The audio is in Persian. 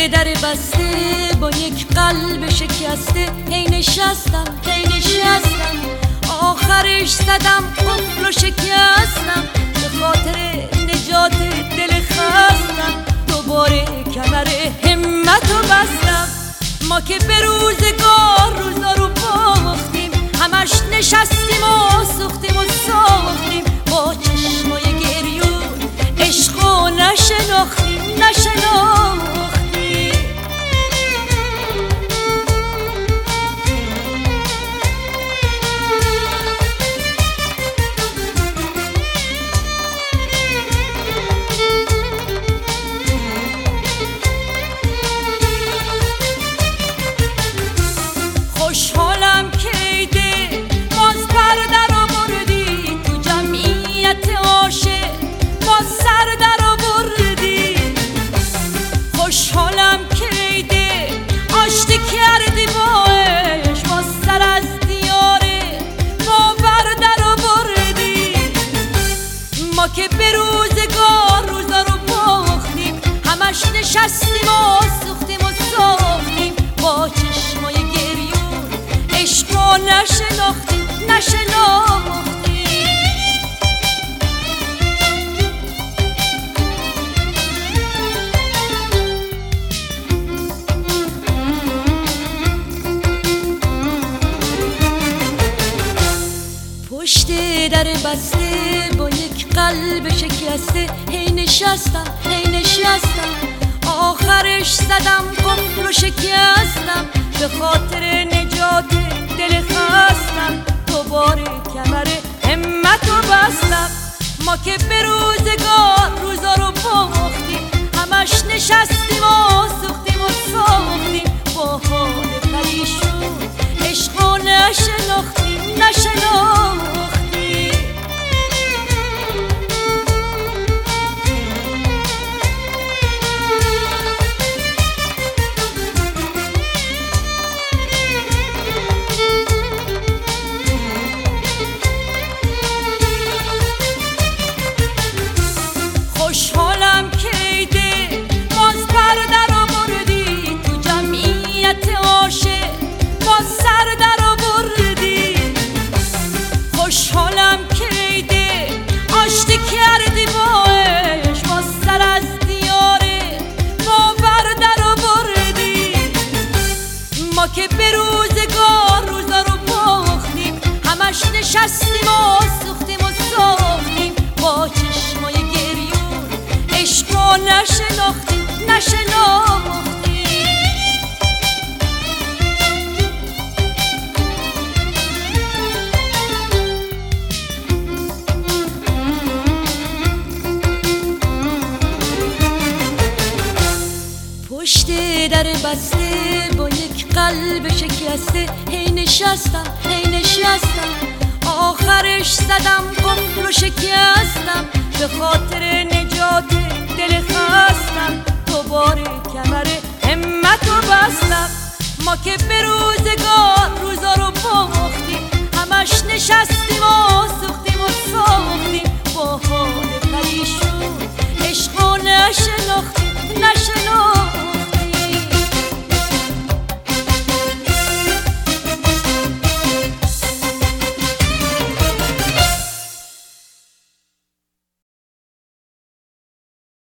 در بسته با یک قلب شکسته هی نشستم آخرش زدم قفل و شکستم به خاطر نجات دل خستم دوباره کمر همتو بستم. ما که به روزگار روزا رو باختیم همش نشستیم و سوختیم و ساختیم با چشمای گریون عشقو نشناختیم خوشحالم که ایده باز پر در آوردی تو جمعیت عاشق باز سر در آوردی. خوشحالم که ایده آشتی کردی با عشق باز سر از دیاره باور در آوردی. ما که به روزگار روزا رو باختیم همش نشستیم و سوختیم و ساختیم با چشمای گریون عشقو نشناختیم پشت در بسته با یک قلب شکسته هی نشستم آخرش زدم قفل و شکستم به خاطر نجات دل خستم دوباره کمر همتو بستم. ما که به روزگار روزا رو باختیم همش نشستیم و سوختیم و ساختیم با حال پریشون عشقو نشناختیم خوشحالم که ایده باز پر در آوردی تو جمعیت عاشق باز سر در آوردی. خوشحالم که ایده آشتی کردی با عشق باز سر از دیاره باور در آوردی. ما که به روزگار روزا رو باختیم همش نشستیم و سوختیم و ساختیم با چشمای گریون عشقو نشناختیم پشت در بسته با یک قلب شکسته هی نشستم آخرش زدم قفل و شکستم به خاطر نجات دل خستم دوباره کمر همتو بستم. ما که به روزگار